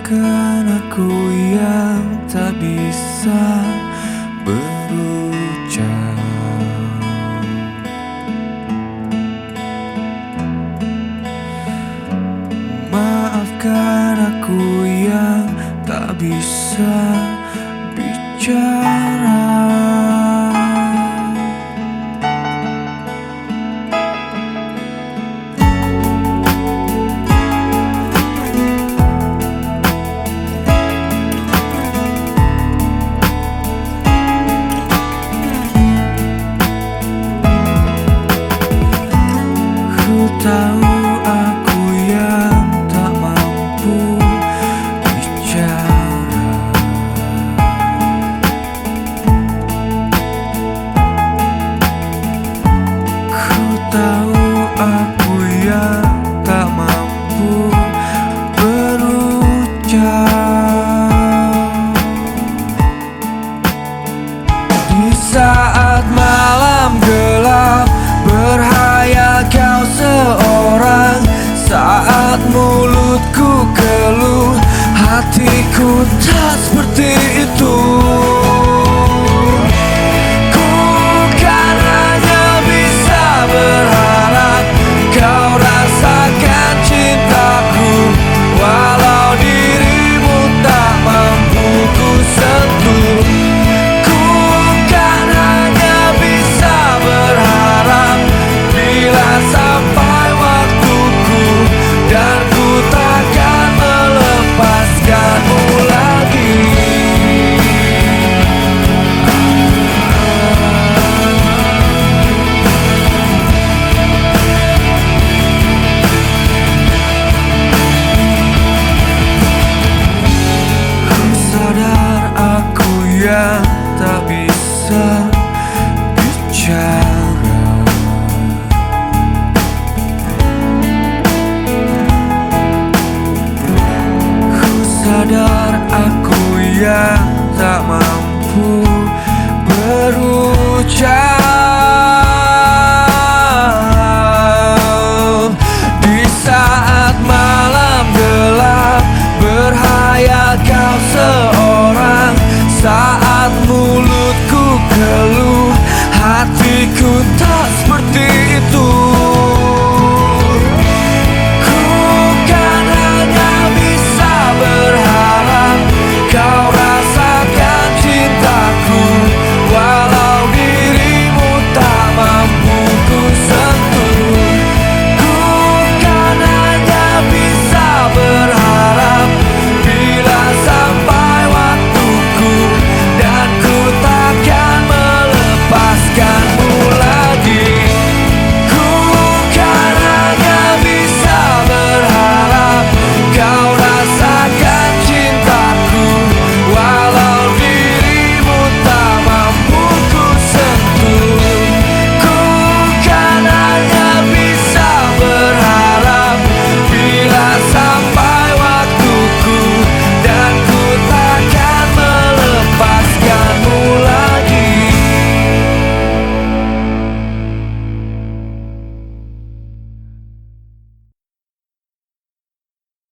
Maafkan aku yang tak bisa berucap. Maafkan aku yang tak bisa bicara. Ku tahu aku yang tak mampu bicara. Ku tahu aku yang tak mampu berucap. Di saat malam gelap berhayal kau seorang, saat mulutku keluh, hatiku tak seperti itu.